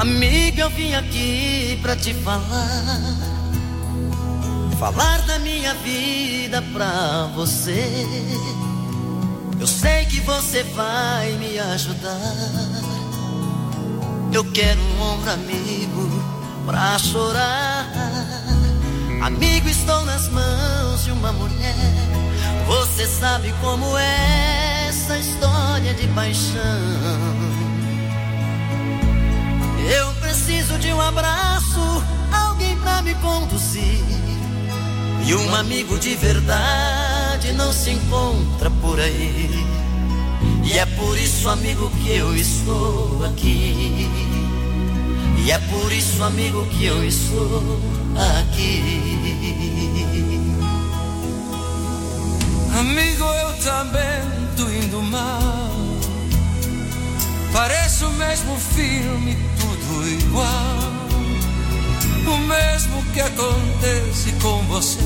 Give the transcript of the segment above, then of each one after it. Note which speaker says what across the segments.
Speaker 1: Amiga, eu vim aqui pra te falar da minha vida pra você. Eu sei que você vai me ajudar. Eu quero um ombro amigo pra chorar. Amigo, estou nas mãos de uma mulher. Você sabe como é essa história de paixão. Eu preciso de um abraço, alguém pra me conduzir. E um amigo de verdade não se encontra por aí. E é por isso, amigo, que eu estou aqui. E é por isso, amigo, que eu estou aqui.
Speaker 2: Amigo, eu também tô indo mal. Parece o mesmo filme, tudo igual. O mesmo que acontece com você.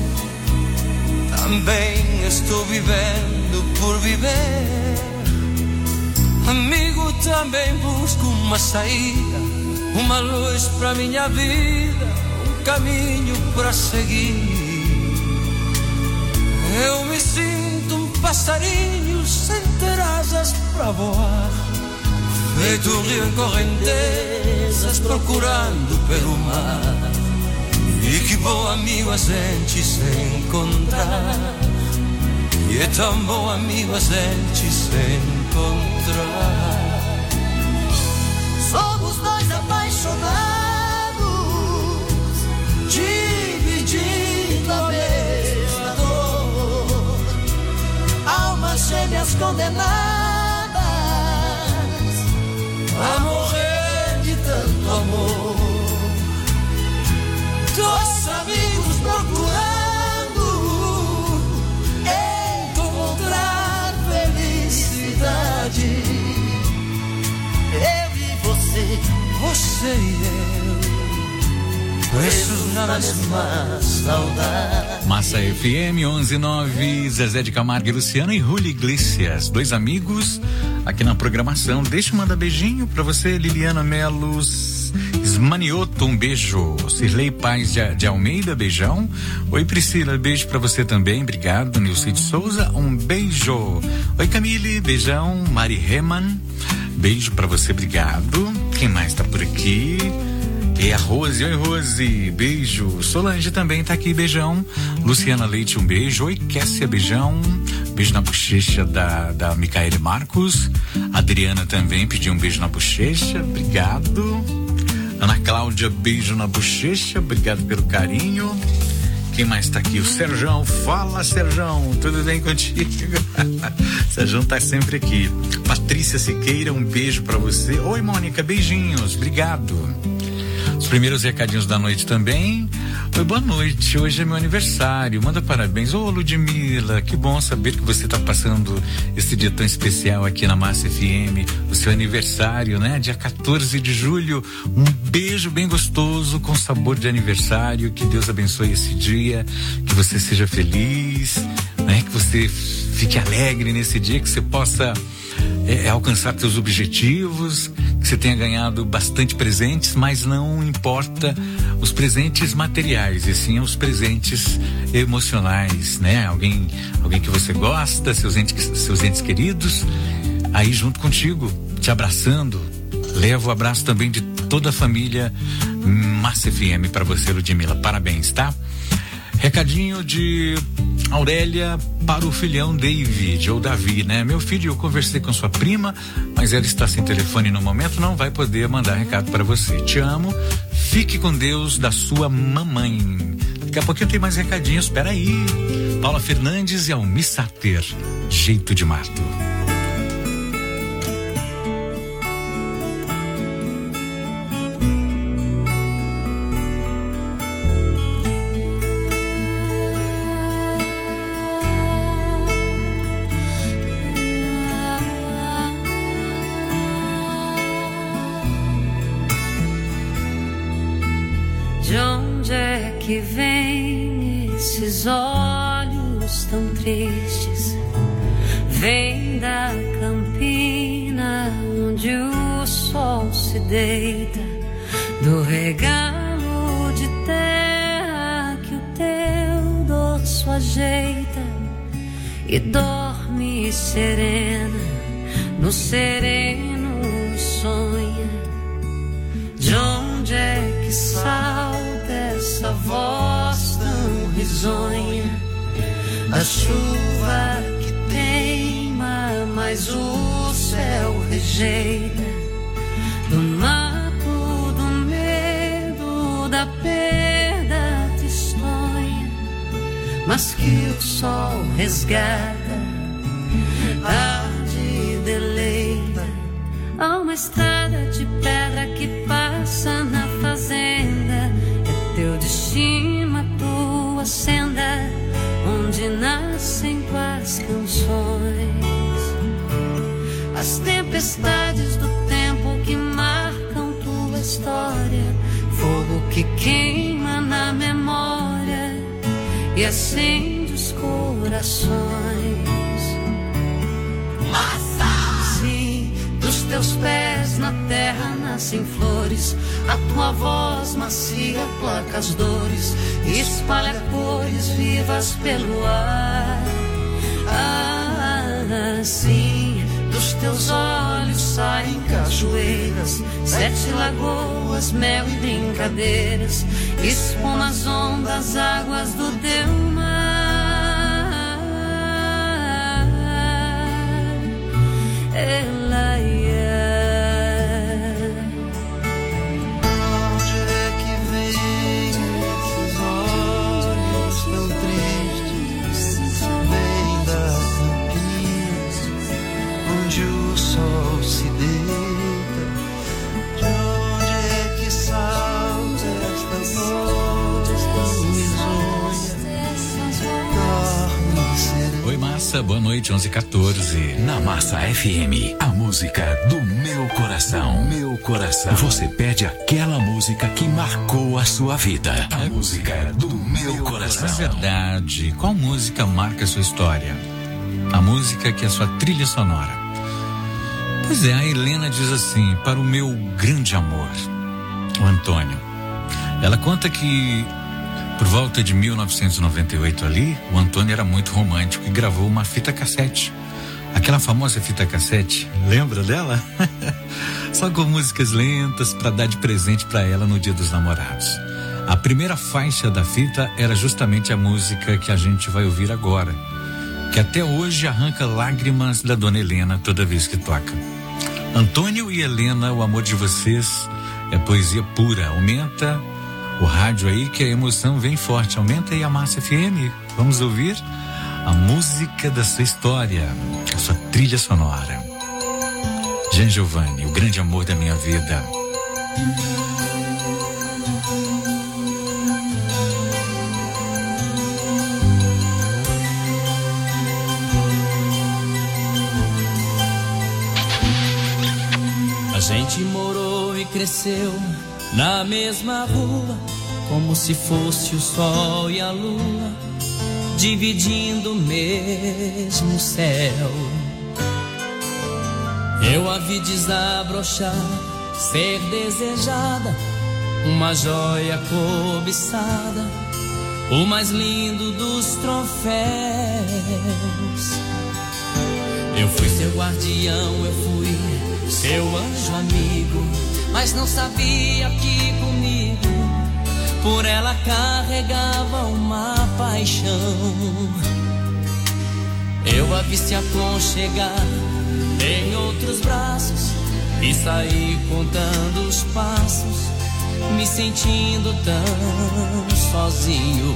Speaker 2: Também estou vivendo por viver. Amigo, também busco uma saída, uma luz pra minha vida, um caminho pra seguir. Eu me sinto um passarinho sem ter asas pra voar, feito um rio em correntezas procurando pelo mar. E que bom, amigo, a gente se encontrar. E é tão bom, amigo, a gente se encontrar.
Speaker 1: Somos dois apaixonados, dividindo a mesma dor. Almas gêmeas condenadas a morrer de tanto amor. Dois amigos procurando encontrar felicidade. Eu e você,
Speaker 2: você e eu, presos na mesma saudade.
Speaker 3: Massa FM 11:09, Zezé de Camargo e Luciano e Julio Iglesias, dois amigos aqui na programação. Deixa eu mandar beijinho pra você, Liliana Melos Esmanioto, um beijo. Cirlei Paz de Almeida, beijão. Oi, Priscila, beijo pra você também, obrigado. Nilce de Souza, um beijo. Oi, Camille, beijão. Mari Reman, beijo pra você, obrigado. Quem mais tá por aqui? E a Rose, oi Rose, beijo. Solange também tá aqui, beijão. Luciana Leite, um beijo. Oi, Kessia, beijão. Beijo na bochecha da Micaele Marcos. Adriana também pediu um beijo na bochecha, obrigado. Ana Cláudia, beijo na bochecha, obrigado pelo carinho. Quem mais tá aqui? O Serjão, fala Serjão, tudo bem contigo? Serjão tá sempre aqui. Patrícia Siqueira, um beijo pra você. Oi, Mônica, beijinhos, obrigado. Os primeiros recadinhos da noite também. Oi, boa noite, hoje é meu aniversário, manda parabéns. Ô, Ludmila, que bom saber que você tá passando esse dia tão especial aqui na Massa FM, o seu aniversário, né? Dia 14 de julho, um beijo bem gostoso com sabor de aniversário, que Deus abençoe esse dia, que você seja feliz, né? Que você fique alegre nesse dia, que você possa alcançar seus objetivos, que você tenha ganhado bastante presentes, mas não importa os presentes materiais, e sim os presentes emocionais, né? Alguém que você gosta, seus entes queridos, aí junto contigo, te abraçando. Levo o abraço também de toda a família Massa FM para você, Ludmila. Parabéns, tá? Recadinho de Aurélia para o filhão David, ou Davi, né? Meu filho, eu conversei com sua prima, mas ela está sem telefone no momento, não vai poder mandar recado para você. Te amo, fique com Deus, da sua mamãe. Daqui a pouquinho tem mais recadinhos, espera aí. Paula Fernandes e Almi Sater, Jeito de Mato.
Speaker 4: Que vem esses olhos tão tristes, vem da campina onde o sol se deita regalo de terra que o teu dorso ajeita e dorme serena, no sereno sonha. De onde é que salta essa voz tão risonha? A chuva que teima, mas o céu rejeita. Do mato, do medo, da perda tristonha, mas que o sol resgata, tarde deleita. Há uma estrada de pedra que passa na fazenda, é teu destino, a tua senda, onde nascem tuas canções. As tempestades do tempo que marcam tua história, fogo que queima na memória e acende os corações. Sim, dos teus pés na terra nascem flores, a tua voz macia placa as dores, espalha cores vivas pelo ar. Sim, dos teus olhos saem cachoeiras, 7 lagoas, mel e brincadeiras, expõe nas ondas águas do teu mar. Ela
Speaker 1: onde é que vem esses olhos tão tristes? Vem das campinas, onde o sol se deita. De onde é que salta esta voz tão risonha? Dorme serena.
Speaker 3: Oi, Massa, boa noite, 11h14.
Speaker 5: Na Massa FM, a música do meu coração. Meu coração. Você pede aquela música que marcou a sua vida. A música do meu coração.
Speaker 3: Na verdade, qual música marca a sua história? A música que é a sua trilha sonora. Pois é, a Helena diz assim: para o meu grande amor, o Antônio. Ela conta que por volta de 1998 ali, o Antônio era muito romântico e gravou uma fita cassete. Aquela famosa fita cassete, lembra dela? Só com músicas lentas para dar de presente para ela no Dia dos Namorados. A primeira faixa da fita era justamente a música que a gente vai ouvir agora, que até hoje arranca lágrimas da dona Helena toda vez que toca. Antônio e Helena, o amor de vocês é poesia pura. Aumenta o rádio aí que a emoção vem forte. Aumenta aí a Massa FM. Vamos ouvir a música da sua história, a sua trilha sonora. Jean Giovanni, o grande amor da minha vida.
Speaker 6: A gente morou e cresceu na mesma rua, como se fosse o sol e a lua, dividindo o mesmo céu. Eu a vi desabrochar, ser desejada, uma joia cobiçada, o mais lindo dos troféus. Eu fui seu guardião, eu fui seu anjo amigo, mas não sabia que comigo por ela carregava uma paixão. Eu a vi se aconchegar em outros braços e saí contando os passos, me sentindo tão sozinho.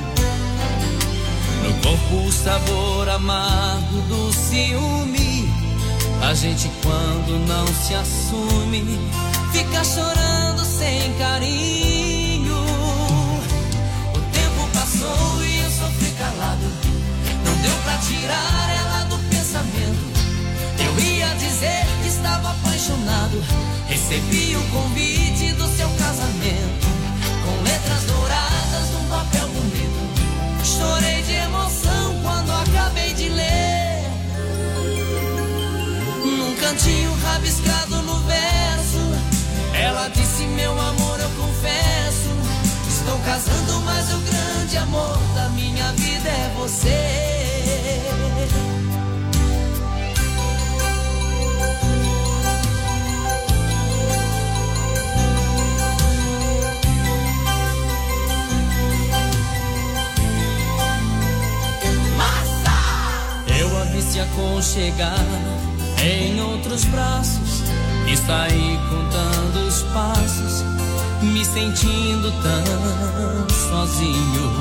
Speaker 6: No corpo o sabor amargo do ciúme, a gente quando não se assume fica chorando sem carinho. O tempo passou e eu sofri calado, não deu pra tirar ela do pensamento. Eu ia dizer que estava apaixonado, recebi o convite do seu casamento, com letras douradas num papel bonito. Chorei de emoção quando acabei de ler, num cantinho rabiscado no verso, ela disse: meu amor, eu casando, mas o grande amor da minha vida é você. Se aconchegar em outros braços e sair contando os passos, me sentindo tão sozinho.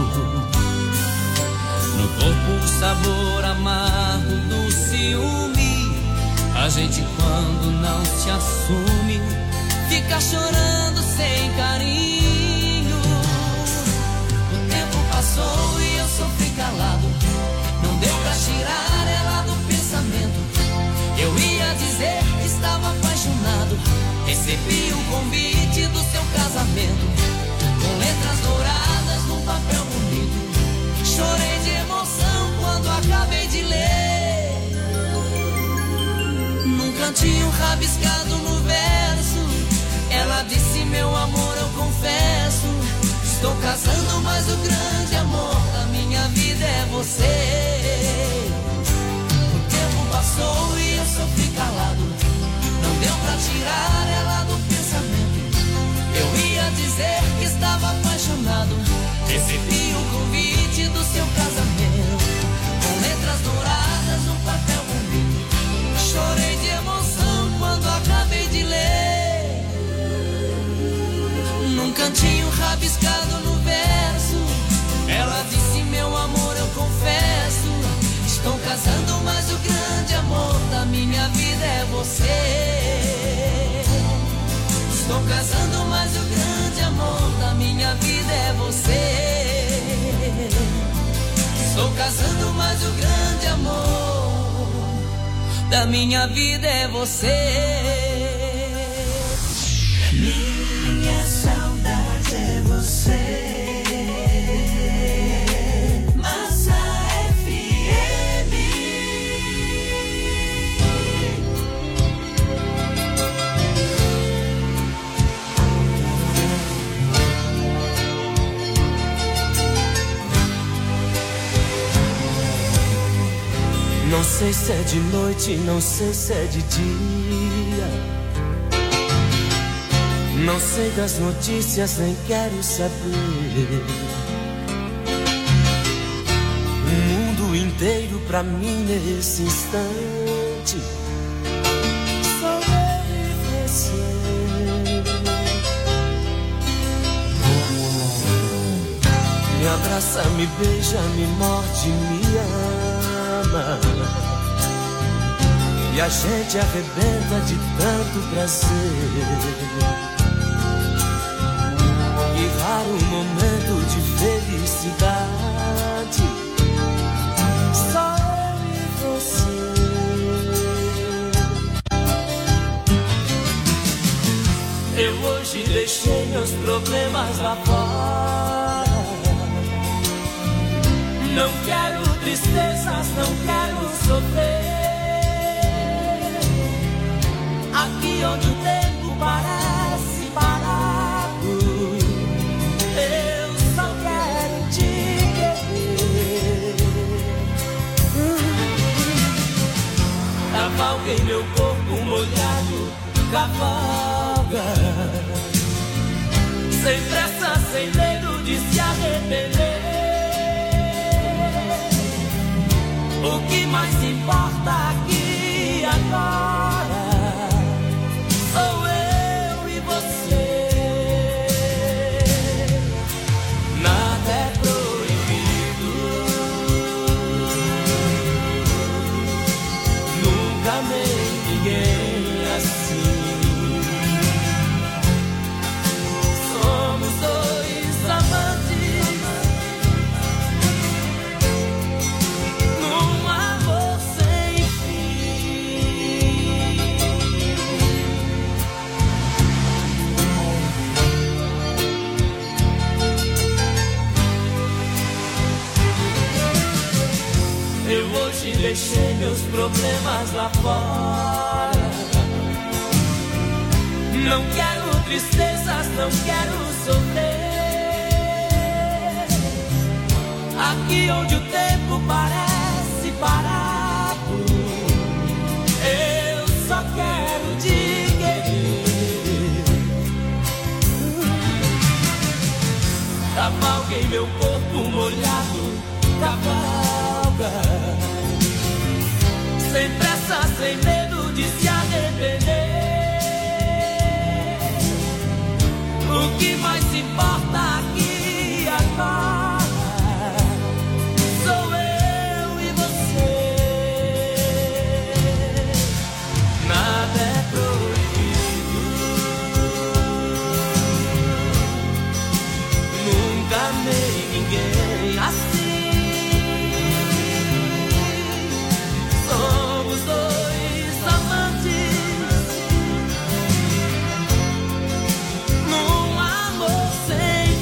Speaker 6: No corpo o sabor amargo do ciúme, a gente quando não se assume fica chorando sem carinho. O tempo passou e eu sofri calado, não deu pra tirar ela do pensamento. Eu ia dizer que estava apaixonado. Recebi o convite do seu casamento, com letras douradas num papel bonito. Chorei de emoção quando acabei de ler. Num cantinho rabiscado no verso, ela disse: meu amor, eu confesso, estou casando, mas o grande amor da minha vida é você. O tempo passou e eu sofri calado, não deu pra tirar ela do pensamento. Eu ia dizer que estava apaixonado. Recebi o convite do seu casamento, com letras douradas num papel bonito. Chorei de emoção quando acabei de ler. Num cantinho rabiscado no verso, ela disse: meu amor, eu confesso, estou casando, mas o grande amor da minha vida é você. Estou casando, mas o grande amor da minha vida é você. Estou casando, mas o grande amor da minha vida é você. Minha saudade é você. Não sei se é de noite, não sei se é de dia. Não sei das notícias, nem quero saber. O mundo inteiro pra mim nesse instante só eu e você. Me abraça, me beija, me morde, me ama. E a gente arrebenta de tanto prazer. Que raro momento de felicidade, só eu e você. Eu hoje deixei meus problemas lá fora. Não quero tristezas, não quero sofrer. Aqui onde o tempo parece parado, eu só quero te querer. Cavalguei meu corpo molhado, cavalga, sem pressa, sem medo de se arrepender. O que mais importa aqui agora sou eu e você. Nada é proibido, nunca amei ninguém assim. Somos dois amantes num amor sem fim. Eu hoje deixei meus problemas lá fora. Não quero tristezas, não quero sofrer. aqui onde o tempo parece parado. Eu só quero te querer. Cavalguei meu corpo molhado, cavalga, sem pressa, sem medo de se arrepender. O que mais importa aqui agora sou eu e você. Nada é proibido, nunca amei ninguém assim. Somos dois amantes num amor sem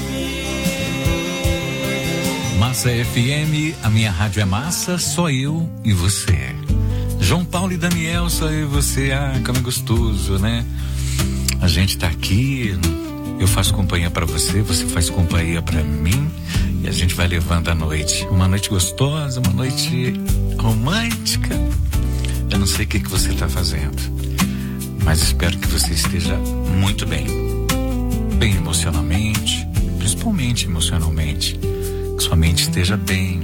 Speaker 6: fim.
Speaker 3: Massa FM, a minha rádio é massa, só eu e você. João Paulo e Daniel, só eu e você. Ah, como é gostoso, né? A gente tá aqui, eu faço companhia pra você, você faz companhia pra mim, e a gente vai levando a noite. Uma noite gostosa, uma noite romântica. Eu não sei o que você tá fazendo, mas espero que você esteja muito bem. Bem emocionalmente, principalmente emocionalmente. Que sua mente esteja bem.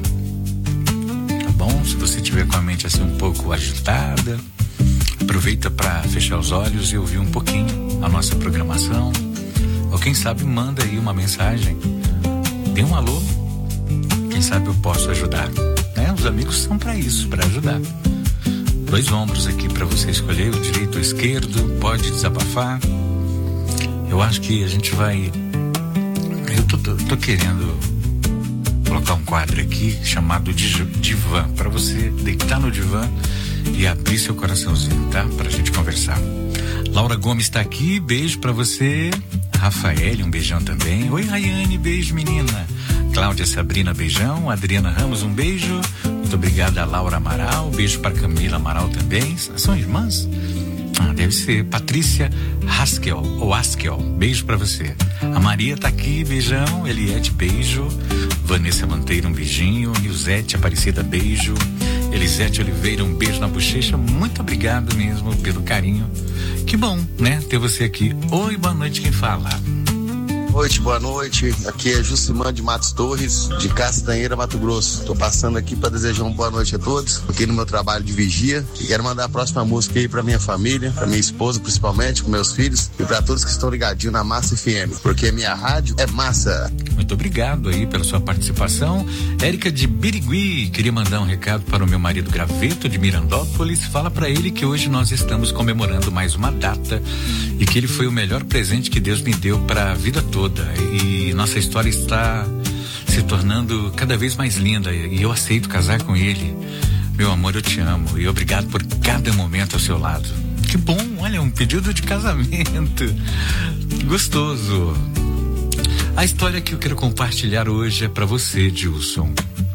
Speaker 3: Tá bom? Se você tiver com a mente assim um pouco agitada, aproveita para fechar os olhos e ouvir um pouquinho a nossa programação. Ou quem sabe manda aí uma mensagem, dê um alô, quem sabe eu posso ajudar, né? Os amigos são para isso, para ajudar. 2 ombros aqui para você escolher, o direito ou o esquerdo, pode desabafar. Eu acho que a gente vai, eu tô querendo colocar um quadro aqui chamado divã, para você deitar no divã e abrir seu coraçãozinho, tá? Pra gente conversar. Laura Gomes tá aqui, beijo pra você. Rafael, um beijão também. Oi, Rayane, beijo, menina. Cláudia Sabrina, beijão. Adriana Ramos, um beijo. Muito obrigada a Laura Amaral, beijo para Camila Amaral também. São irmãs? Ah, deve ser. Patrícia Haskell, ou Askel, beijo pra você. A Maria tá aqui, beijão. Eliette, beijo. Vanessa Monteiro, um beijinho. Nilzete Aparecida, beijo. Elisete Oliveira, um beijo na bochecha. Muito obrigado mesmo pelo carinho. Que bom, né, ter você aqui. Oi, boa noite, quem fala?
Speaker 7: Boa noite. Aqui é Jucimã de Matos Torres, de Castanheira, Mato Grosso. Tô passando aqui para desejar uma boa noite a todos, aqui no meu trabalho de vigia. E quero mandar a próxima música aí pra minha família, pra minha esposa principalmente, com meus filhos e pra todos que estão ligadinhos na Massa FM, porque minha rádio é massa.
Speaker 3: Muito obrigado aí pela sua participação. Érica de Birigui, queria mandar um recado para o meu marido Graveto de Mirandópolis. Fala para ele que hoje nós estamos comemorando mais uma data e que ele foi o melhor presente que Deus me deu para a vida toda. E nossa história está se tornando cada vez mais linda e eu aceito casar com ele. Meu amor, eu te amo e obrigado por cada momento ao seu lado. Que bom, olha, um pedido de casamento. Gostoso. A história que eu quero compartilhar hoje é para você, Gilson.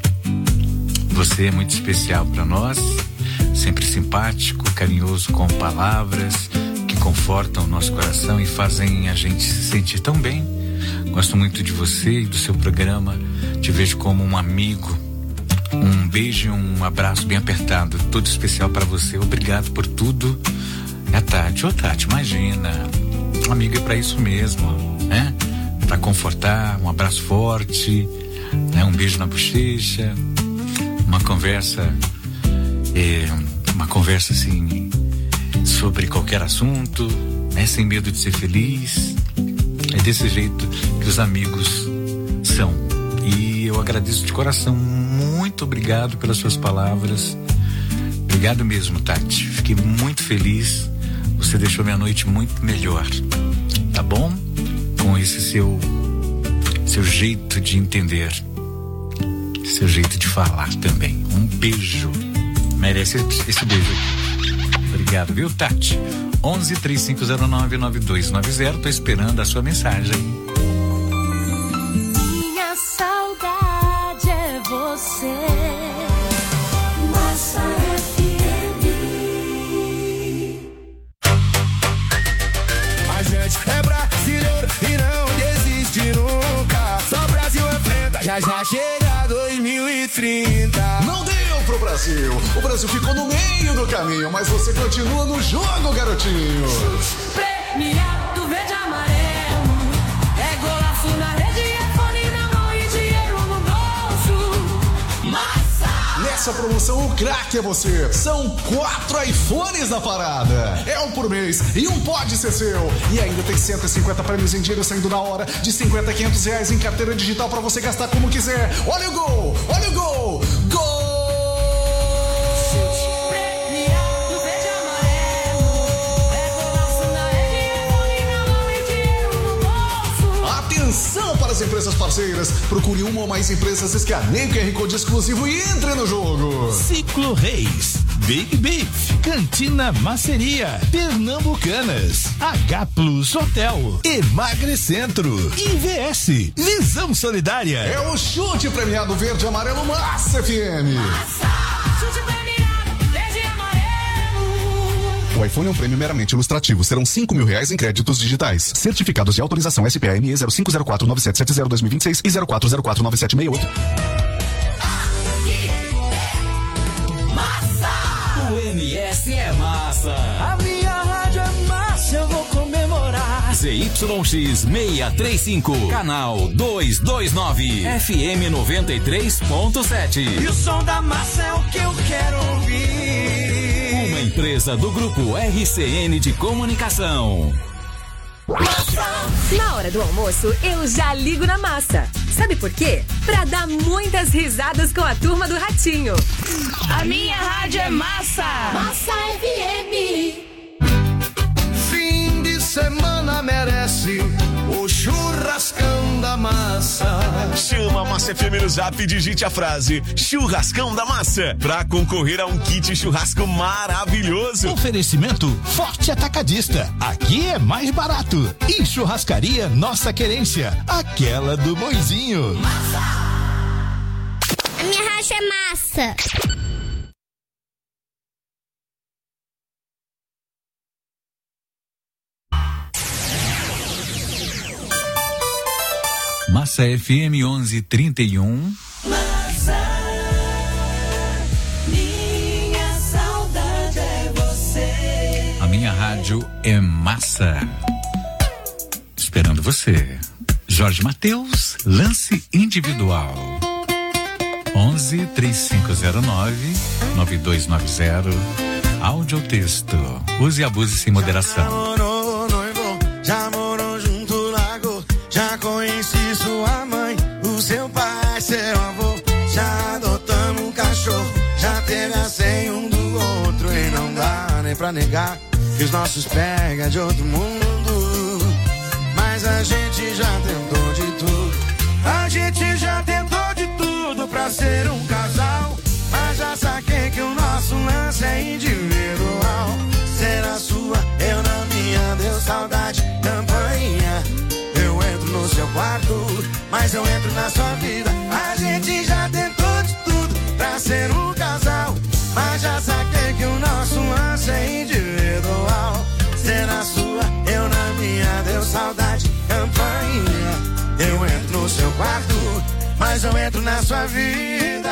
Speaker 3: Você é muito especial para nós, sempre simpático, carinhoso com palavras que confortam o nosso coração e fazem a gente se sentir tão bem. Gosto muito de você e do seu programa, te vejo como um amigo. Um beijo e um abraço bem apertado, todo especial para você. Obrigado por tudo. É a Tati. Ô Tati, imagina, amigo é para isso mesmo, né? Para confortar, um abraço forte, né? Um beijo na bochecha, uma conversa assim sobre qualquer assunto, né? Sem medo de ser feliz. É desse jeito que os amigos são. E eu agradeço de coração. Muito obrigado pelas suas palavras. Obrigado mesmo, Tati. Fiquei muito feliz. Você deixou minha noite muito melhor. Tá bom? Com esse seu jeito de entender, seu jeito de falar também. Um beijo. Merece esse beijo aqui. Obrigado, viu, Tati? 11-3509-9290. Tô esperando a sua mensagem.
Speaker 4: Minha saudade é você. Massa FM.
Speaker 8: A gente é brasileiro e não desiste nunca. Só Brasil enfrenta, já chega. 2030.
Speaker 9: Não deu pro Brasil. O Brasil ficou no meio do caminho, mas você continua no jogo, garotinho.
Speaker 4: Premiado verde e amarelo. É golaço na rede, é fone na mão e dinheiro no bolso. Massa!
Speaker 9: Nessa promoção, o craque é você. São 4 iPhones na parada. É um por mês e um pode ser seu. E ainda tem 150 prêmios em dinheiro saindo na hora, de 50 a 500 reais em carteira digital pra você gastar como quiser. Olha o gol! Olha o gol! Gol! Atenção para as empresas parceiras. Procure uma ou mais empresas, escaneie o QR Code exclusivo e entre no jogo.
Speaker 10: Ciclo Reis, Big Beef, Cantina Maceria, Pernambucanas, H Plus Hotel, Emagrecentro, IVS, Visão Solidária.
Speaker 9: É o chute premiado verde e amarelo Massa FM.
Speaker 4: Chute premiado verde e amarelo.
Speaker 9: O iPhone é um prêmio meramente ilustrativo. Serão R$5.000 em créditos digitais. Certificados de autorização SPME 05049770-2026 e 04049768.
Speaker 5: O MS é massa.
Speaker 8: A minha rádio é massa, eu vou comemorar.
Speaker 5: ZYX 635, canal 229, FM 93.7.
Speaker 8: E o som da massa é o que eu quero ouvir.
Speaker 5: Uma empresa do grupo RCN de Comunicação.
Speaker 11: Na hora do almoço, eu já ligo na Massa. Sabe por quê? Pra dar muitas risadas com a turma do Ratinho.
Speaker 4: A minha rádio é massa. Massa FM.
Speaker 1: Fim de semana merece o churrascão da massa.
Speaker 12: Chama a Massa FM no Zap e digite a frase Churrascão da Massa pra concorrer a um kit churrasco maravilhoso.
Speaker 10: Oferecimento Forte Atacadista. Aqui é mais barato. E Churrascaria Nossa Querência, aquela do Moizinho.
Speaker 13: A minha rádio é massa.
Speaker 3: Massa FM 1131.
Speaker 4: Massa, minha saudade é você.
Speaker 3: A minha rádio é massa. Esperando você. Jorge Mateus, lance individual. 11 3509 9290. Áudio ou texto. Use e abuse sem moderação.
Speaker 1: Namorou, noivo, já morou junto ao lago. Já conheci sua mãe, o seu pai, seu avô. Já adotamos um cachorro, já teve a senha um do outro. E não dá nem pra negar que os nossos pega de outro mundo. Mas a gente já tentou de tudo. A gente já tentou de tudo pra ser um casal. Mas já saquei que o nosso lance é individual. Será sua, eu na minha, deu saudade, campainha. Eu entro no seu quarto, mas eu entro na sua vida. A gente já tentou de tudo pra ser um casal. Mas já saquei que o nosso lance é individual. Será sua, eu na minha, deu saudade, campainha. Eu entro no seu quarto, mas eu entro na sua vida.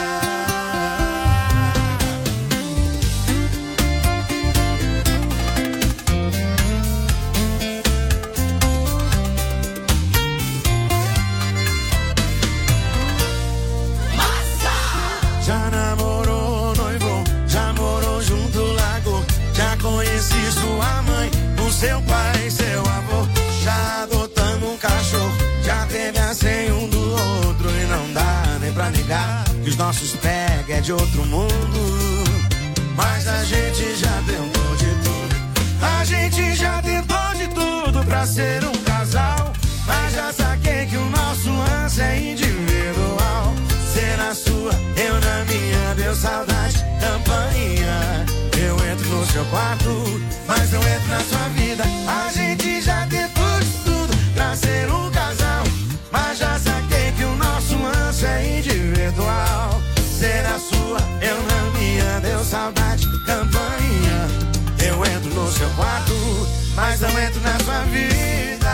Speaker 1: Já namorou, noivo, já morou junto ao lago. Já conheci sua mãe, o seu pai, seu avô. Já adotamos um cachorro, já teve a senha um do outro. E não dá nem pra negar que os nossos pega é de outro mundo. Mas a gente já tentou de tudo. A gente já tentou de tudo pra ser um casal. Mas já saquei que o nosso lance é individual. Será sua, eu na minha, deu saudade, campainha. Eu entro no seu quarto, mas eu entro na sua vida. A gente já tentou de tudo pra ser um casal. Mas já saquei que o nosso lance é individual. Será sua, eu na minha, deu saudade, campainha. Eu entro no seu quarto, mas não entro na sua vida.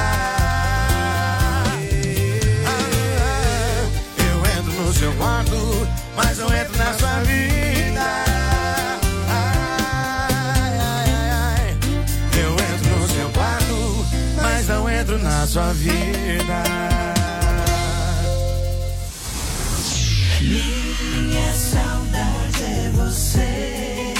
Speaker 8: seu quarto, mas não entro na sua vida. Eu entro no seu quarto, mas não entro na sua vida.
Speaker 14: Minha saudade é você.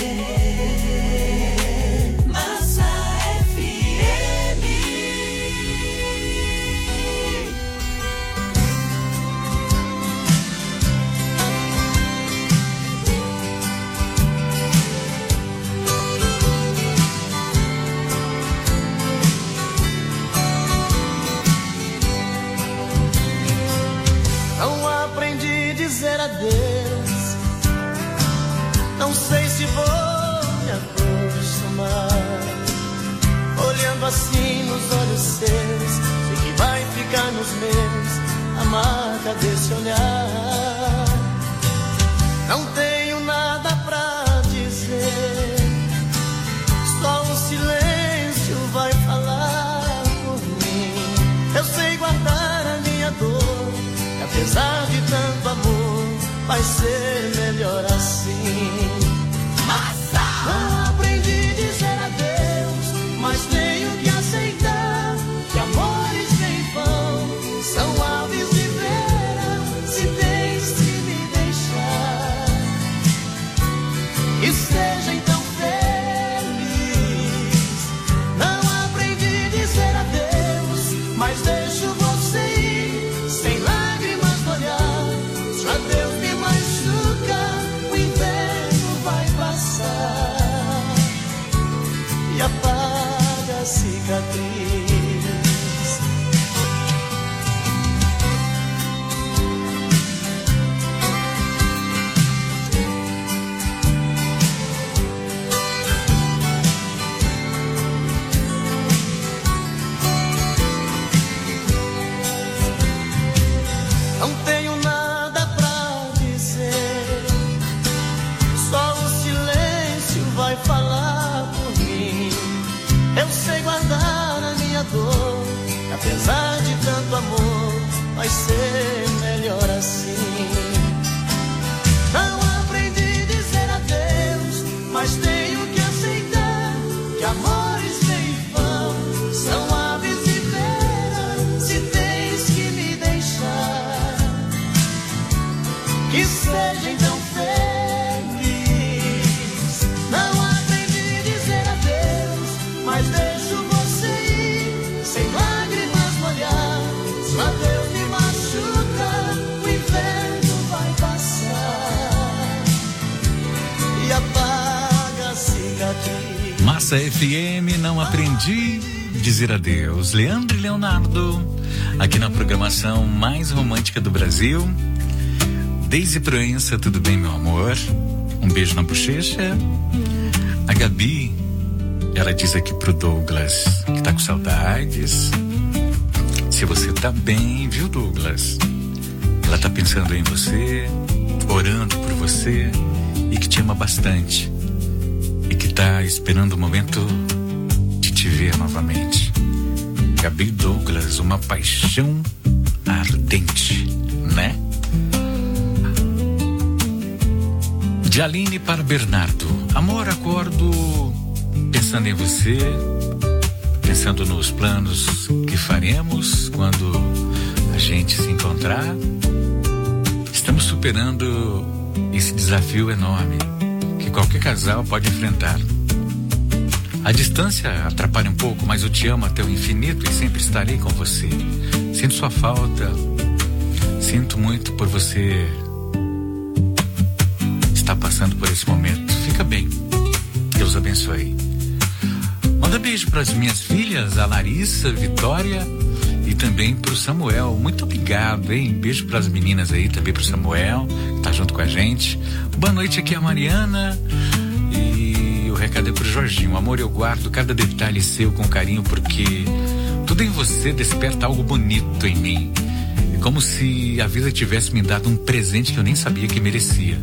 Speaker 1: Adeus, não sei se vou me acostumar. Olhando assim nos olhos seus, sei que vai ficar nos meus a marca desse olhar. Não tenho nada pra dizer, só o silêncio vai falar por mim. Eu sei guardar a minha dor, e apesar de tanto amor, vai ser melhor assim. Não aprendi a dizer adeus, mas tenho que aceitar que amores sem vão são aves de vera. Se tens que me deixar, e seja então feliz. Não aprendi a dizer adeus, mas deixo você ir sem lágrimas no olhar. Se adeus me machuca, o inverno vai passar e apaga a cicatriz. Não tenho nada pra dizer, só o silêncio vai falar por mim. Eu sei guardar a minha dor, que apesar de tanto amor, vai ser melhor assim. Não aprendi a dizer adeus, mas tenho que aceitar que amores vêm e vão, são aves de vera. Se tens que me deixar, que seja então feliz. Não aprendi a dizer adeus, mas deixo você ir sem lágrimas no olhar. Se adeus me machuca, o inverno vai passar e apaga a cicatriz.
Speaker 3: Massa FM, não aprendi a dizer adeus. Leandro e Leonardo, aqui na programação mais romântica do Brasil. Deise Proença, tudo bem, meu amor? Um beijo na bochecha. A Gabi, ela diz aqui pro Douglas que tá com saudades. Se você tá bem, viu, Douglas? Ela tá pensando em você, orando por você e que te ama bastante. E que tá esperando o momento de te ver novamente. Gabi e Douglas, uma paixão ardente, né? De Aline para Bernardo. Amor, acordo pensando em você, pensando nos planos que faremos quando a gente se encontrar. Estamos superando esse desafio enorme que qualquer casal pode enfrentar. A distância atrapalha um pouco, mas eu te amo até o infinito e sempre estarei com você. Sinto sua falta, sinto muito por você está passando por esse momento. Fica bem. Deus abençoe. Manda beijo para as minhas filhas, a Larissa, Vitória e também para o Samuel. Muito obrigado, hein? Beijo para as meninas aí, também para o Samuel, que tá junto com a gente. Boa noite, aqui é a Mariana. E o recado é pro Jorginho. Amor, eu guardo cada detalhe seu com carinho, porque tudo em você desperta algo bonito em mim. É como se a vida tivesse me dado um presente que eu nem sabia que merecia.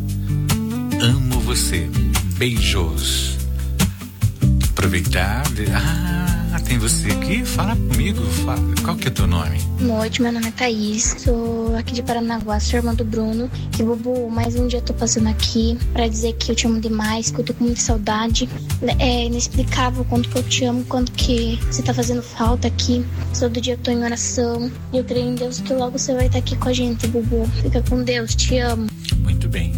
Speaker 3: Amo você. Beijos. Aproveitar. tem você aqui? Fala comigo. Qual que é teu nome?
Speaker 15: Boa noite, meu nome é Thaís. Sou aqui de Paranaguá, sou irmã do Bruno. E, Bubu, mais um dia eu tô passando aqui pra dizer que eu te amo demais, que eu tô com muita saudade. É inexplicável o quanto que eu te amo, quanto que você tá fazendo falta aqui. Todo dia eu tô em oração. E eu creio em Deus que logo você vai estar aqui com a gente, Bubu. Fica com Deus, te amo.
Speaker 3: Muito bem.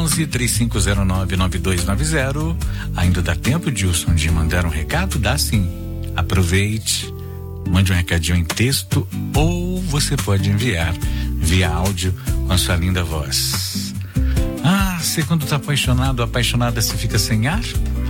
Speaker 3: 11-3509-9290. Ainda dá tempo, Dilson, de mandar um recado? Dá sim. Aproveite, mande um recadinho em texto ou você pode enviar via áudio com a sua linda voz. Você quando tá apaixonado, apaixonada, se fica sem ar?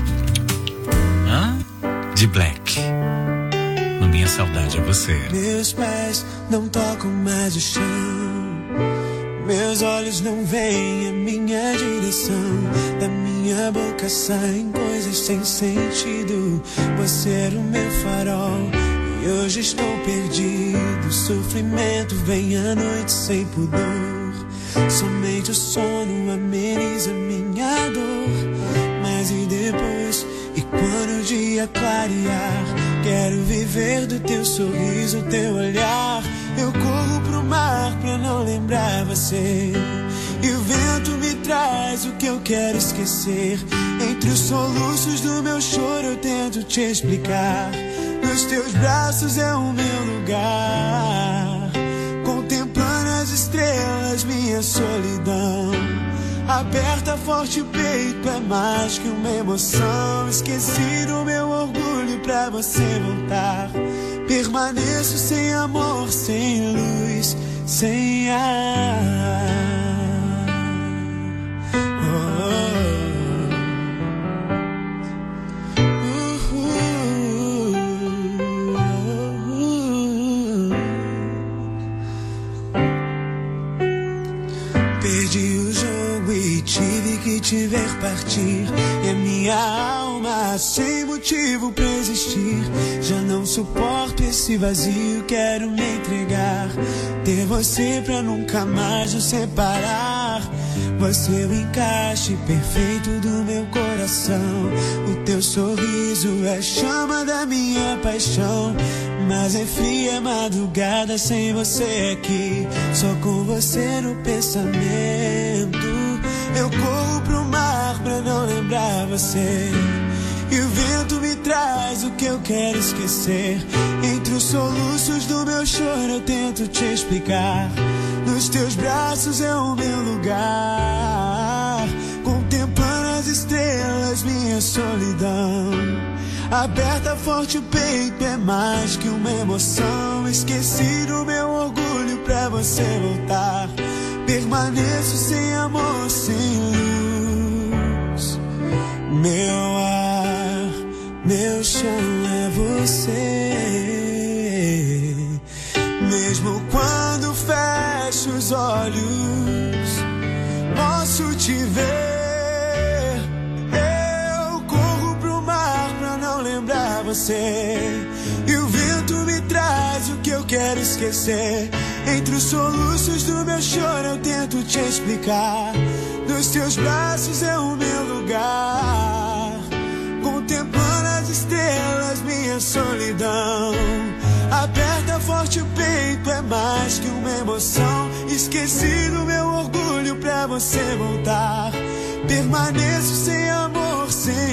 Speaker 3: De Black. No Minha Saudade é Você.
Speaker 8: Meus pés não tocam mais o chão, meus olhos não veem a minha direção, da minha boca saem coisas sem sentido. Você era o meu farol e hoje estou perdido. O sofrimento vem à noite sem pudor, somente o sono ameniza minha dor. Mas e depois? E quando o dia clarear, quero viver do teu sorriso, teu olhar. Eu corro pro mar pra não lembrar você, e o vento me traz o que eu quero esquecer. Entre os soluços do meu choro eu tento te explicar. Nos teus braços é o meu lugar, contemplando as estrelas, minha solidão. Aperta forte o peito, é mais que uma emoção. Esqueci do meu orgulho pra você voltar. Permaneço sem amor, sem luz, sem ar. Perdi o jogo e tive que te ver partir. E a minha alma sem motivo pra existir. Já não suporto esse vazio, quero me entregar. Ter você pra nunca mais nos separar. Você é o encaixe perfeito do meu coração. O teu sorriso é a chama da minha paixão. Mas é fria a madrugada sem você aqui, só com você no pensamento. Eu corro pro mar pra não lembrar você, e o vento me traz o que eu quero esquecer. Entre os soluços do meu choro eu tento te explicar. Nos teus braços é o meu lugar, contemplando as estrelas, minha solidão. Aperta forte o peito, é mais que uma emoção. Esqueci do meu orgulho pra você voltar. Permaneço sem amor, sem luz. Meu ar, meu chão é você. Mesmo quando fecho os olhos, posso te ver. Lembrar você, e o vento me traz o que eu quero esquecer. Entre os soluços do meu choro eu tento te explicar. Nos teus braços é o meu lugar, contemplando as estrelas, minha solidão. Aperta forte o peito, é mais que uma emoção. Esqueci do meu orgulho pra você voltar. Permaneço sem amor, sem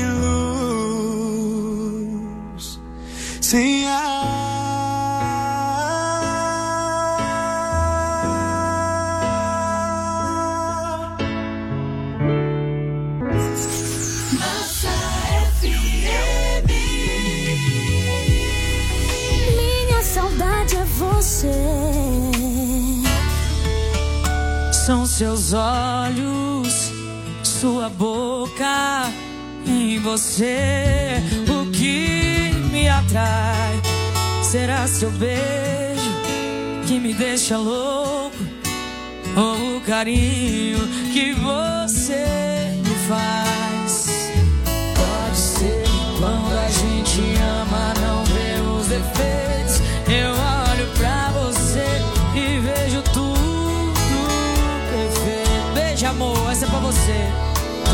Speaker 8: luz, sem ar.
Speaker 14: Massa FM. Minha saudade é você.
Speaker 6: São seus olhos, sua boca, em você o que me atrai. Será seu beijo que me deixa louco, ou o carinho que você me faz? Pode ser que quando a gente ama não vê os defeitos. Eu olho pra você e vejo tudo perfeito. Beijo, amor, essa é pra você.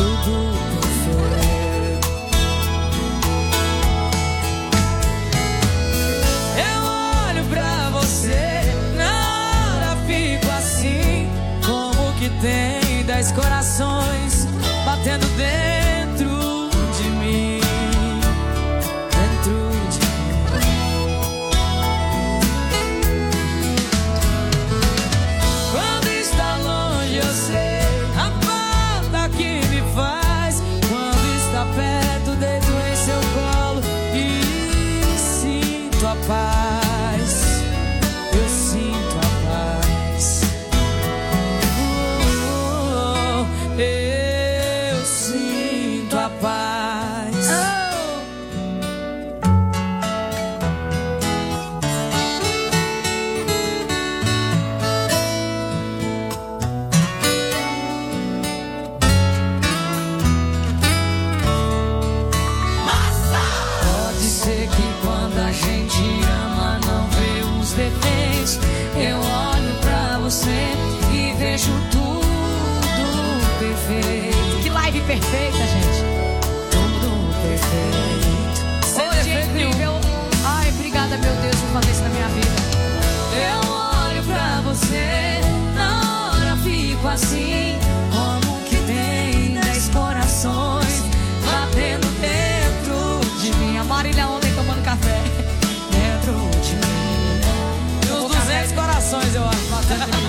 Speaker 6: Tudo perfeito. tem 10 corações batendo dentro de mim. Dentro de mim. Quando está longe eu sei a falta que me faz. Quando está perto deito em seu colo e sinto a paz. Eu sinto a paz. Eu sinto a paz. Pode ser que quando a gente ama não vê os defeitos. Eu olho pra você e vejo tudo perfeito.
Speaker 16: Que live perfeita, gente.
Speaker 6: Tudo perfeito. Sem defeito
Speaker 16: incrível. Ai, obrigada, meu Deus, por fazer isso na minha vida.
Speaker 6: Eu olho pra você, na hora fico assim, como que tem 10 corações batendo dentro de mim.
Speaker 16: A Marília ontem tomando café.
Speaker 6: Dentro de mim. E uns 200 corações, eu acho, batendo de mim.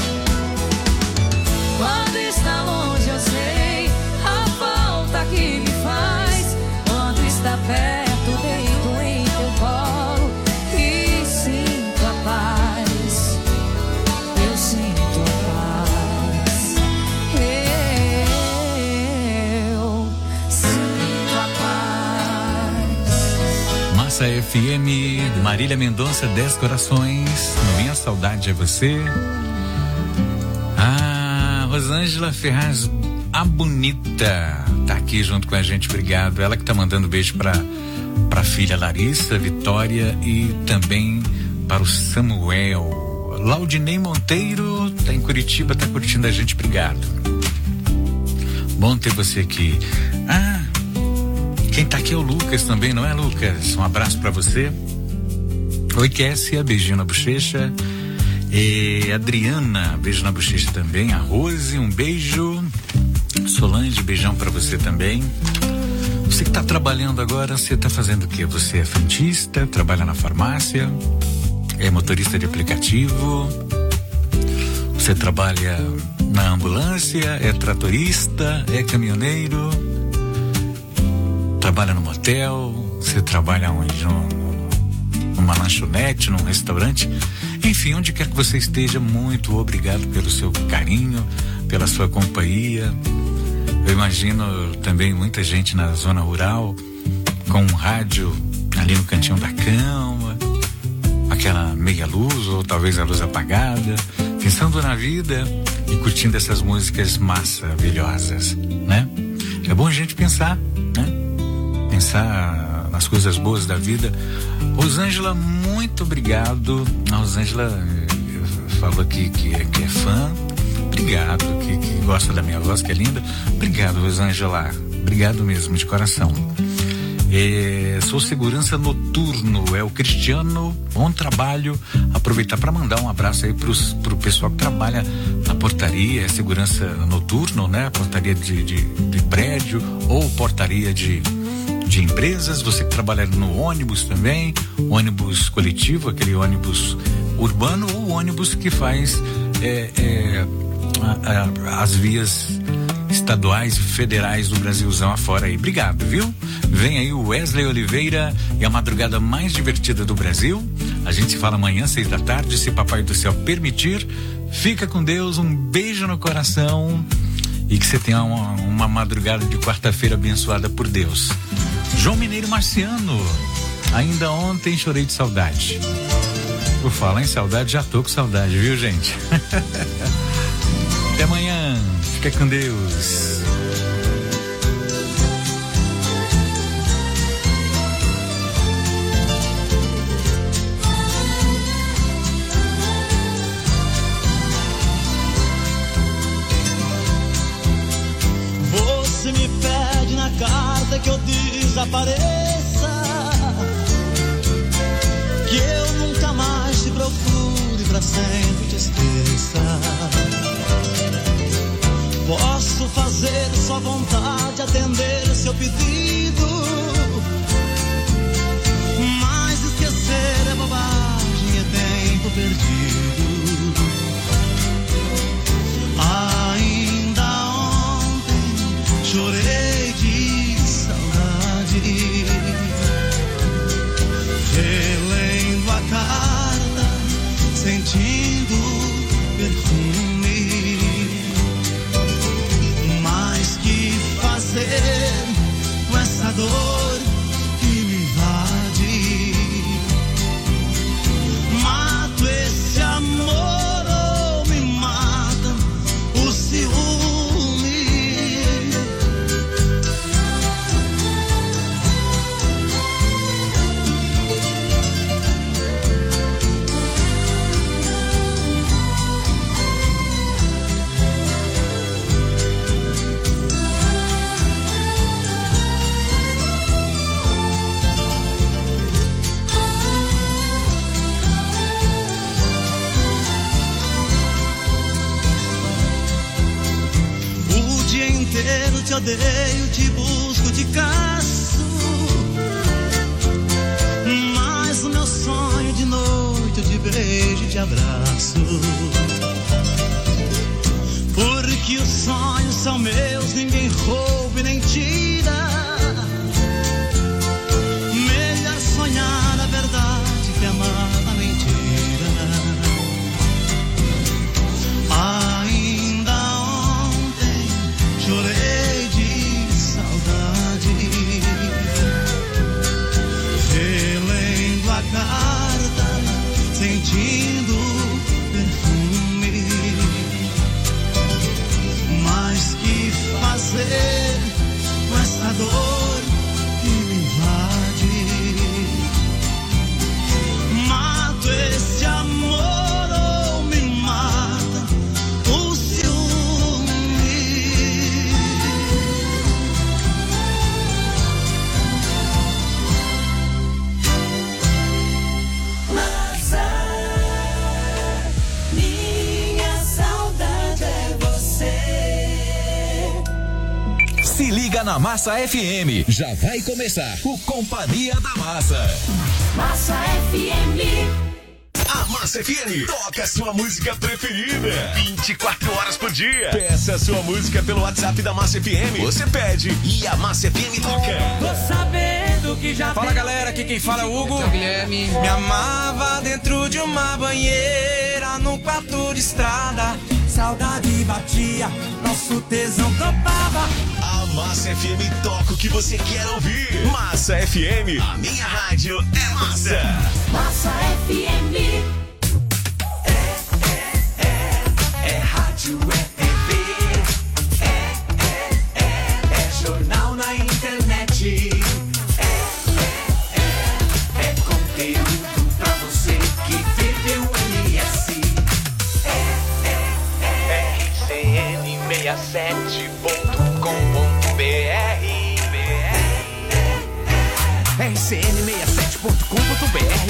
Speaker 6: Quando está longe eu sei a falta que me faz. Quando está perto deito em teu colo e sinto a paz. Eu sinto a paz. Eu sinto a paz.
Speaker 3: Massa FM, Marília Mendonça, 10 corações. Minha saudade é você. Rosângela Ferraz, a bonita, tá aqui junto com a gente, obrigado. Ela que tá mandando beijo pra filha Larissa, Vitória e também para o Samuel. Laudinei Monteiro tá em Curitiba, tá curtindo a gente, obrigado. Bom ter você aqui. Quem tá aqui é o Lucas também, não é, Lucas? Um abraço pra você. Oi, Kessia, beijinho na bochecha. Adriana, beijo na bochecha também. A Rose, um beijo. Solange, beijão pra você também. Você que tá trabalhando agora, você tá fazendo o quê? Você é frentista, trabalha na farmácia, é motorista de aplicativo, você trabalha na ambulância, é tratorista, é caminhoneiro, trabalha no motel, você trabalha onde? Numa lanchonete, num restaurante. Enfim, onde quer que você esteja, muito obrigado pelo seu carinho, pela sua companhia. Eu imagino também muita gente na zona rural, com um rádio ali no cantinho da cama, aquela meia luz ou talvez a luz apagada, pensando na vida e curtindo essas músicas maravilhosas, né? É bom a gente pensar, né? Pensar nas coisas boas da vida. Rosângela, muito obrigado. A Rosângela falou que é fã. Obrigado, que gosta da minha voz, que é linda. Obrigado, Rosângela. Obrigado mesmo, de coração. Sou segurança noturno, é o Cristiano. Bom trabalho. Aproveitar para mandar um abraço aí pro pessoal que trabalha na portaria, é segurança noturno, né? Portaria de prédio ou portaria de empresas. Você que trabalha no ônibus também, ônibus coletivo, aquele ônibus urbano ou ônibus que faz as vias estaduais e federais do Brasilzão afora aí. Obrigado, viu? Vem aí o Wesley Oliveira e a madrugada mais divertida do Brasil. A gente se fala amanhã, 6 da tarde, se Papai do Céu permitir. Fica com Deus, um beijo no coração e que você tenha uma madrugada de quarta-feira abençoada por Deus. João Mineiro Marciano, ainda ontem chorei de saudade. Por falar em saudade, já tô com saudade, viu, gente? Até amanhã, fica com Deus.
Speaker 1: Você me pede na carta que eu desapareça, que eu nunca mais te procure, pra sempre te esqueça. fazer sua vontade, atender seu pedido. Mas esquecer é bobagem, é tempo perdido. Ainda ontem chorei de saudade, relendo a carta, sentindo perfume. Mas que fazer com essa dor que me invade? Mato esse amor ou me mata o ciúme? Eu te odeio, te busco, te caço, mas o meu sonho de noite eu te beijo e te abraço. Porque os sonhos são meus, ninguém rouba e nem tira. Melhor sonhar a verdade que amar a mentira. Ainda ontem chorei de saudade, relendo a carta, sentindo perfume. Mas que fazer com essa dor que me invade? Mato esse amor ou me mata o ciúme?
Speaker 14: Massa, minha saudade é você.
Speaker 10: Se liga na Massa FM. Já vai começar o Companhia da Massa.
Speaker 14: Massa FM.
Speaker 12: A Massa FM toca a sua música preferida 24 horas por dia. Peça a sua música pelo WhatsApp da Massa FM. Você pede e a Massa FM toca.
Speaker 6: Tô sabendo que já.
Speaker 17: Fala galera, aqui quem fala é o Hugo.
Speaker 6: Guilherme.
Speaker 17: Me amava dentro de uma banheira, num quarto de estrada. Saudade batia, nosso tesão topava.
Speaker 12: A Massa FM toca o que você quer ouvir. Massa FM, a minha rádio é massa.
Speaker 14: Massa FM.
Speaker 2: É rádio, é TV, é jornal na internet, é conteúdo pra você que vive o MS. RCN67.com.br
Speaker 14: RCN67.com.br.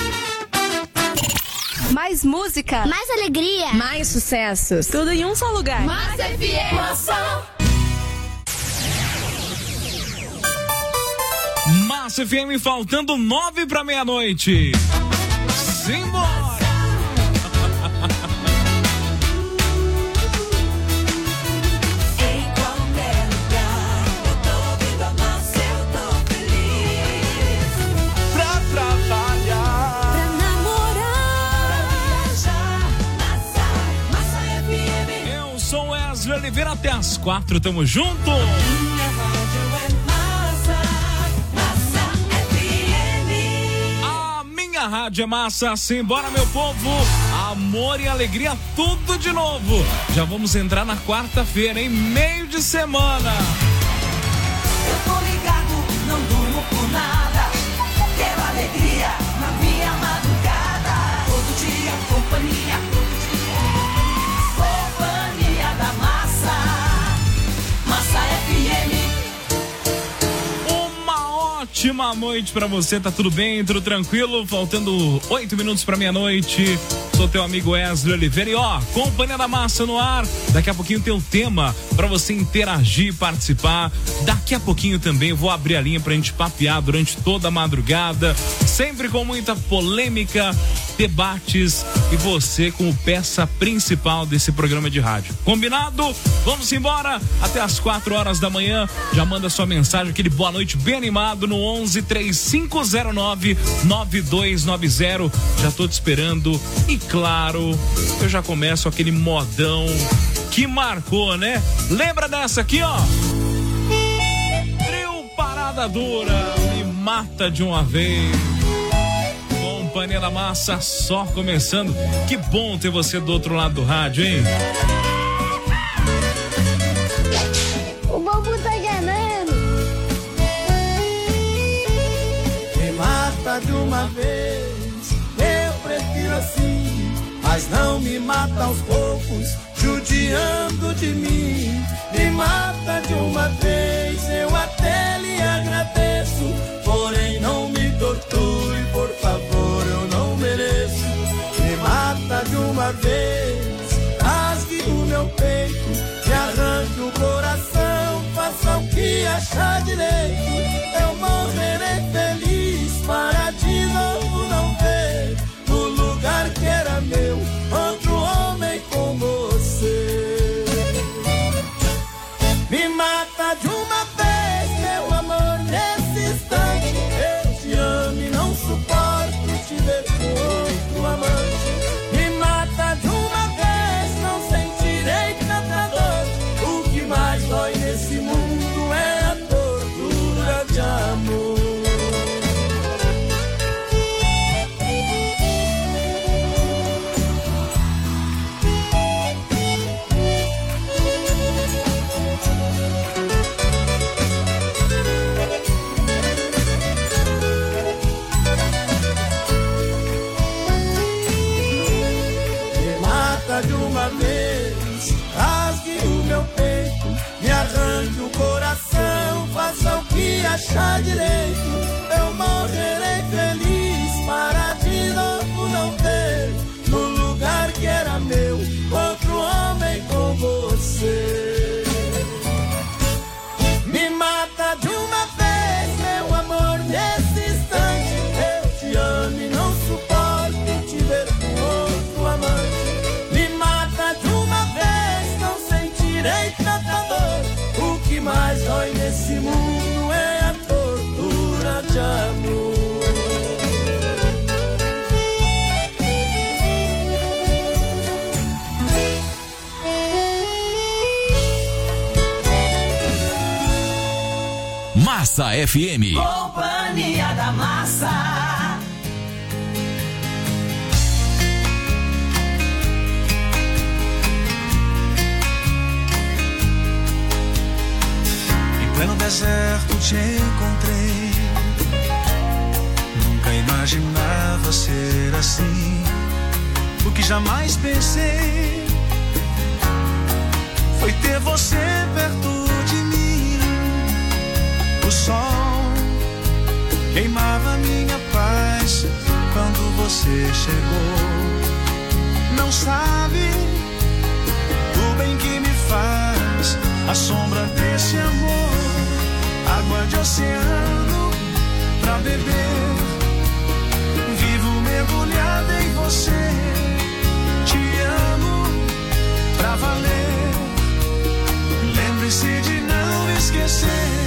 Speaker 11: Mais música,
Speaker 15: Mais alegria.
Speaker 11: mais sucessos. Tudo em um só lugar.
Speaker 14: Massa FM. Massa.
Speaker 18: Massa FM, faltando 9 para meia-noite. Simbora!
Speaker 14: Em qualquer lugar, eu tô ouvindo a Massa, eu tô feliz.
Speaker 12: Pra trabalhar,
Speaker 14: Pra namorar, pra viajar, Massa FM.
Speaker 18: Eu sou Wesley Oliveira, até às 4, tamo junto.
Speaker 14: Minha rádio é Massa, Massa FM.
Speaker 18: A minha rádio é massa, simbora meu povo. Amor e alegria, tudo de novo. Já vamos entrar na quarta-feira, em meio de semana.
Speaker 14: Eu tô ligado, não durmo por nada. Quero alegria na minha madrugada. Todo dia, companhia. Companhia da Massa. Massa FM.
Speaker 18: Uma ótima noite pra você, tá tudo bem, tudo tranquilo? Faltando 8 minutos pra meia-noite. Sou teu amigo Wesley Oliveira e Companhia da Massa no ar. Daqui a pouquinho tem um tema pra você interagir, participar. Daqui a pouquinho também eu vou abrir a linha pra gente papear durante toda a madrugada, sempre com muita polêmica, debates e você como peça principal desse programa de rádio. Combinado? Vamos embora até as 4 horas da manhã. Já manda sua mensagem, aquele boa noite bem animado no 11-3509-9290. Já tô te esperando e claro, eu já começo aquele modão que marcou, né? Lembra dessa aqui, Trio Parada Dura, me mata de uma vez. Companhia da Massa só começando. Que bom ter você do outro lado do rádio, hein?
Speaker 13: O bobo tá ganhando.
Speaker 17: Me mata de uma vez, eu prefiro assim. Mas não me mata aos poucos, judiando de mim. Me mata de uma vez, eu até lhe agradeço. Porém não me torture, por favor, eu não mereço. Me mata de uma vez, rasgue o meu peito, me arranque o coração, faça o que achar direito. Eu morrerei feliz para de novo não ver no lugar que era meu outro homem com você. Me mata de uma vez, meu amor, nesse instante. Eu te amo e não suporto te ver com outro amante. Me mata de uma vez, não sentirei tanta dor. O que mais dói nesse mundo é a tortura de amor. De uma vez, rasgue o meu peito, me arranque o coração, faça o que achar direito. Eu morrerei feliz para de novo não ver no lugar que era meu outro homem com você. Me mata de uma vez, meu amor, nesse instante. Eu te amo e não suporto te ver com outro amante. Tanta dor, o que mais dói nesse mundo é a tortura de amor.
Speaker 5: Massa FM.
Speaker 14: Companhia da Massa.
Speaker 8: No deserto te encontrei, nunca imaginava ser assim. O que jamais pensei foi ter você perto de mim. O sol queimava minha paz quando você chegou. Não sabe o bem que me faz a sombra desse amor. Água de oceano pra beber, vivo mergulhada em você. Te amo pra valer, lembre-se de não esquecer.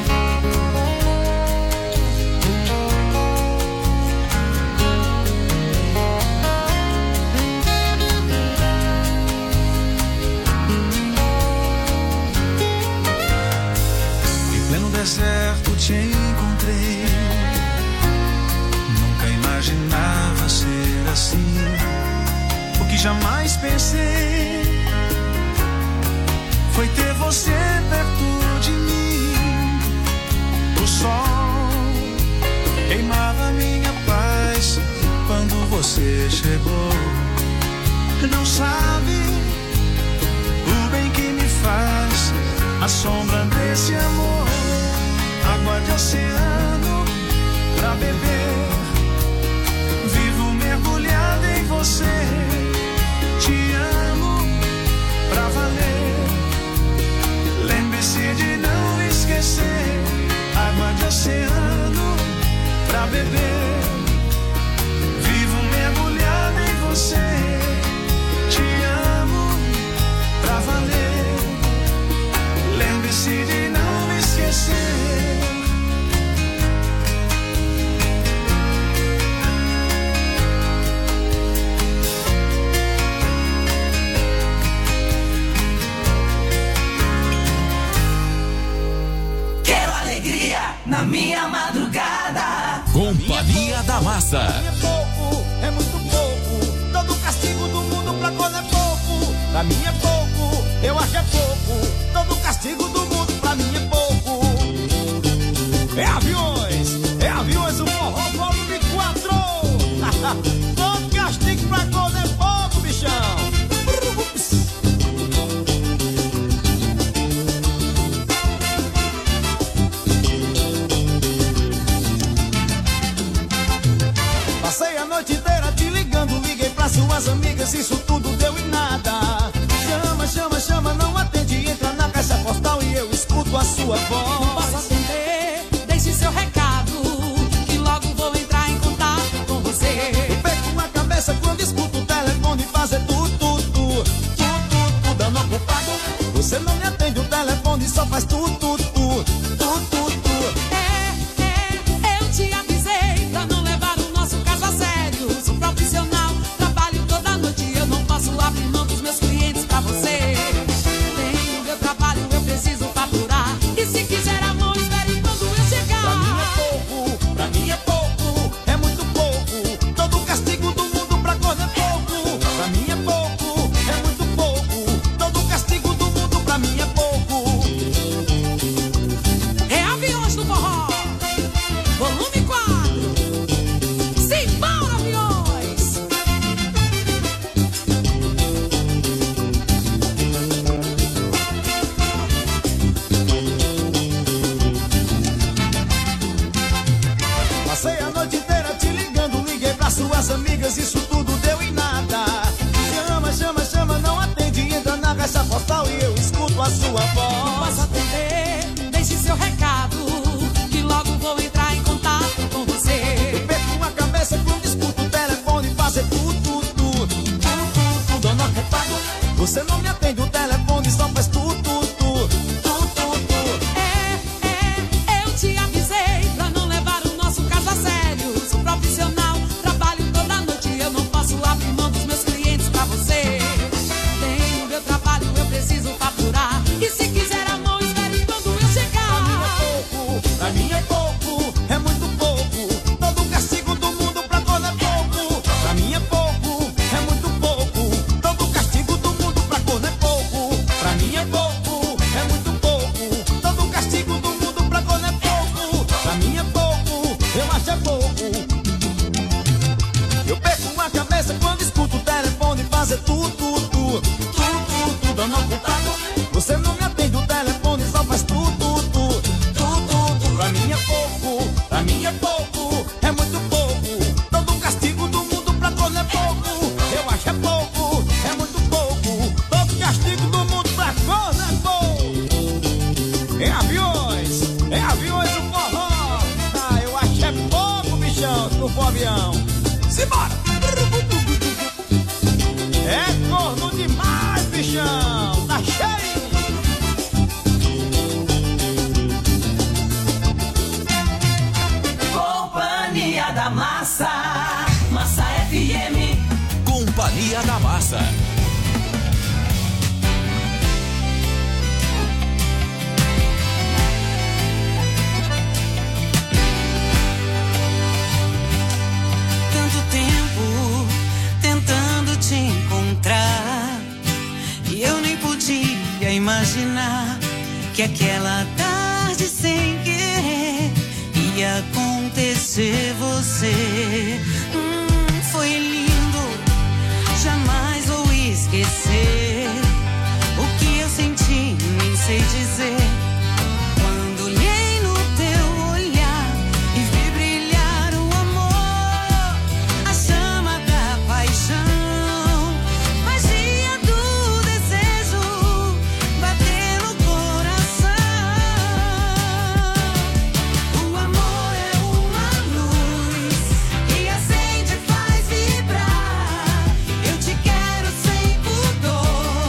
Speaker 8: Deserto te encontrei, nunca imaginava ser assim. O que jamais pensei foi ter você perto de mim. O sol queimava minha paz quando você chegou. Não sabe o bem que me faz a sombra desse amor. Água de oceano pra beber, vivo mergulhada em você. decide não me esquecer.
Speaker 14: Quero alegria na minha madrugada.
Speaker 5: Companhia da Massa.
Speaker 17: É pouco, é muito pouco. Todo castigo do mundo pra quando é pouco. Pra mim é pouco, eu acho é pouco. Todo castigo do mundo pra mim é pouco. É aviões, o forró volume 4. Todo castigo pra quando é pouco, bichão. Passei a noite inteira te ligando, liguei pra suas amigas, isso tudo deu em nada. Chama, não atende, entra na caixa postal e eu escuto a sua voz.
Speaker 19: Não posso atender, deixe seu recado, que logo vou entrar em contato com você.
Speaker 17: Eu perco a cabeça quando escuto o telefone fazer tudo dando ocupado. Você não me atende o telefone, só faz tudo.
Speaker 19: Eu te avisei pra não levar o nosso caso a sério. Sou profissional, trabalho toda noite, eu não posso abrir mão dos meus clientes pra você. Tenho meu trabalho, eu preciso faturar. E se quiser amor, espere quando eu chegar.
Speaker 17: Pra mim é pouco, é muito pouco. Todo castigo do mundo pra quando é pouco. Pra mim é pouco, é muito pouco. Todo castigo do mundo pra mim é pouco.
Speaker 19: É aviões do forró, volume 4. Simbora, aviões!
Speaker 17: Passei a noite inteira te ligando, liguei pra suas amigas, isso tudo deu em nada. Chama, não atende, entra na caixa postal e eu escuto a sua voz.
Speaker 19: Não posso atender, deixe seu recado, que logo vou entrar em contato com você.
Speaker 17: Eu perco a cabeça quando escuto o telefone fazer tudo dando ocupado. Você não me atende o telefone, só faz tudo.
Speaker 19: Eu te avisei pra não levar o nosso caso a sério. Sou profissional, trabalho toda noite, eu não posso abrir mão dos meus clientes pra você. Tenho meu trabalho, eu preciso faturar. E se quiser amor, espere quando eu chegar.
Speaker 17: Pra mim é pouco, é muito pouco. Todo castigo do mundo pra quando é pouco. Pra mim é pouco, é muito pouco. Todo castigo do mundo pra quando é pouco. Pra mim é pouco, é muito pouco. Todo castigo do mundo pra quando é pouco. Pra mim é pouco, eu acho é pouco. Eu perco a cabeça quando escuto o telefone fazer tudo dando ocupado. Você não me atende o telefone, só faz tudo. Pra mim é pouco, pra mim é pouco, é muito pouco. Todo castigo do mundo pra quando é pouco. Eu acho é pouco, é muito pouco. Todo castigo do mundo pra quando é pouco. É aviões o forró. Ah, eu acho é pouco, bichão, se não for avião. Simbora! É corno demais, bichão, tá cheio.
Speaker 14: Companhia da Massa, Massa FM.
Speaker 5: Companhia da Massa.
Speaker 20: Tanto tempo tentando te encontrar e eu nem podia imaginar que aquela tarde sem querer ia acontecer você. Foi lindo, jamais vou esquecer o que eu senti, nem sei dizer. Quando olhei no teu olhar e vi brilhar o amor, a chama da paixão, magia do desejo, bater no coração. O amor é uma luz que acende e faz vibrar. Eu te quero sem pudor.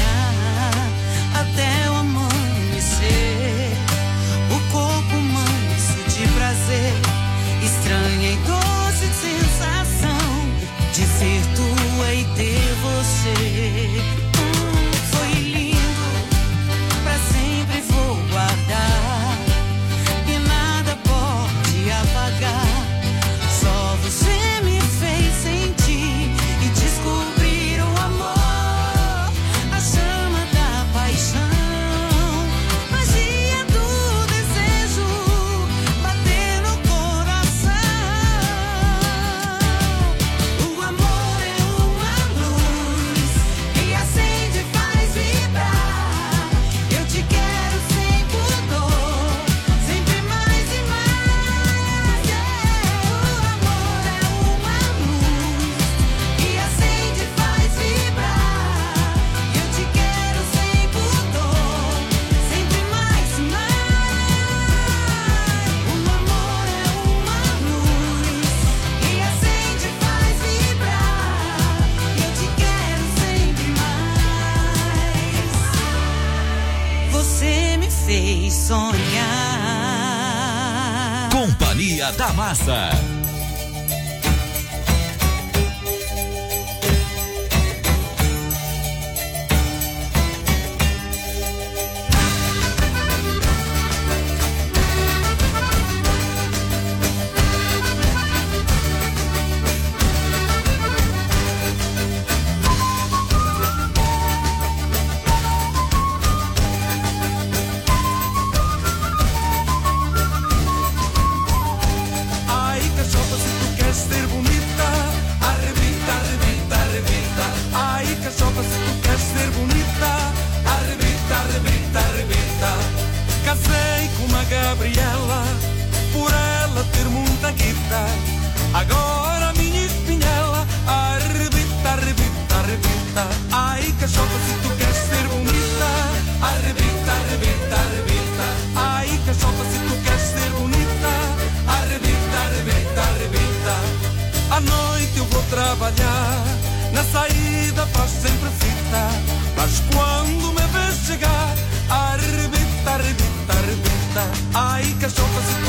Speaker 20: sonhar até o amanhecer. O corpo manso de prazer, estranha e doce sensação de ser tua e ter você. Foi lindo, pra sempre vou guardar, e nada pode apagar. Só você me fez sentir e descobrir o amor, a chama da paixão, magia do desejo bater no coração. O amor é uma luz que acende e faz vibrar. Eu te quero sem pudor, sempre mais e mais. O amor é uma luz que acende e faz vibrar. Eu te quero sem pudor, sempre mais e mais. O amor é uma luz que acende e faz vibrar. Eu te quero sempre mais. Você me fez sonhar.
Speaker 5: Companhia da Massa.
Speaker 2: Ai, cachorra, se tu queres ser bonita, arrebita, arrebita, arrebita. Ai, cachorra, se tu queres ser bonita, arrebita, arrebita, arrebita. Casei com uma Gabriela, por ela ter muita guita. Agora a minha espinhela, arrebita, arrebita, arrebita. Ai, cachorra, se tu queres ser bonita, arrebita, arrebita, arrebita. Ai, cachorra, se tu queres ser bonita, arrebita, arrebita, arrebita. À noite eu vou trabalhar, na saída faz sempre fita. Mas quando me vês chegar, arrebita, arrebita, arrebita. Ai, cachorra, se